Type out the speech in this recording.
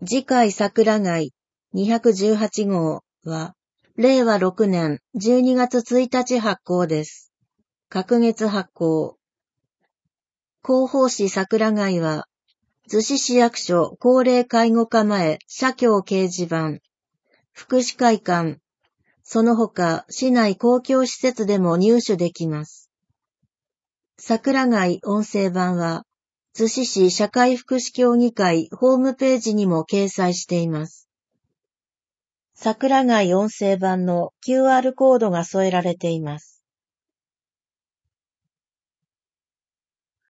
次回桜貝218号は、令和6年12月1日発行です。隔月発行。広報誌桜貝は、逗子市役所高齢介護課前社協掲示板、福祉会館、その他市内公共施設でも入手できます。桜貝音声版は、逗子市社会福祉協議会ホームページにも掲載しています。桜貝音声版の QR コードが添えられています。